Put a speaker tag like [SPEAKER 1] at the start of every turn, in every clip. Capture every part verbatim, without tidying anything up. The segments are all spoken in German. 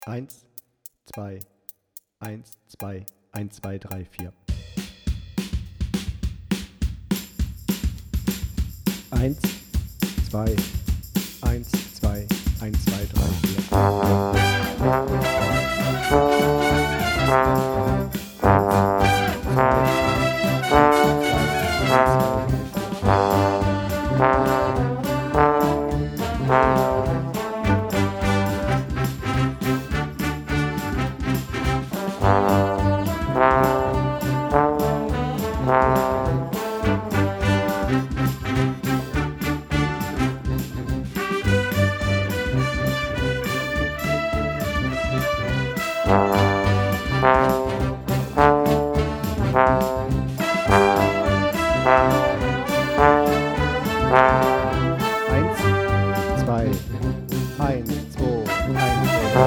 [SPEAKER 1] Eins, zwei, eins, zwei, eins, zwei, drei, vier. Eins, zwei, eins, zwei, eins, zwei, drei, vier. Eins, zwei, eins, zwei, eins,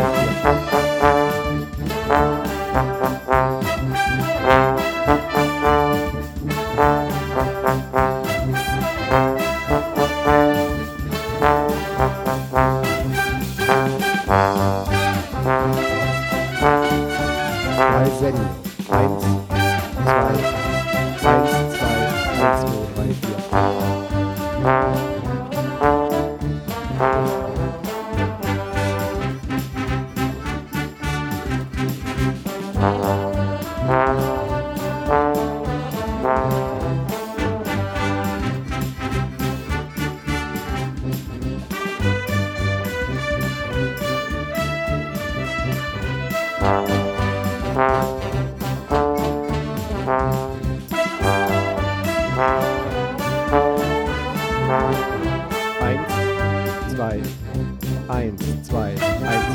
[SPEAKER 1] drei Senni. Eins, zwei, eins, zwei, eins, zwei, drei, vier. Eins, zwei, eins, zwei, eins,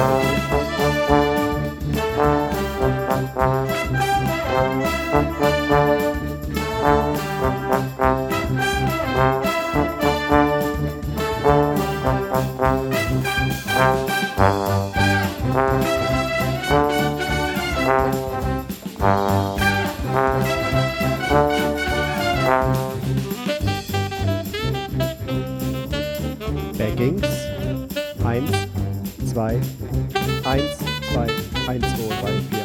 [SPEAKER 1] Baggings. Eins, zwei, eins, zwei, eins, zwei, drei, vier.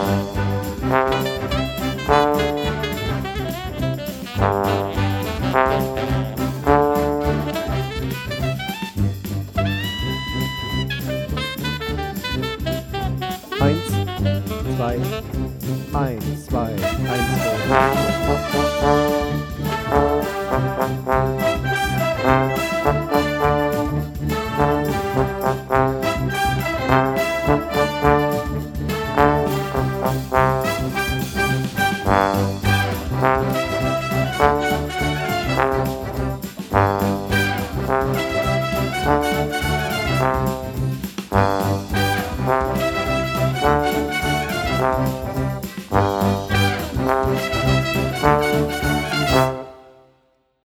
[SPEAKER 1] Eins, zwei, eins, zwei, eins, zwei, drei, vier.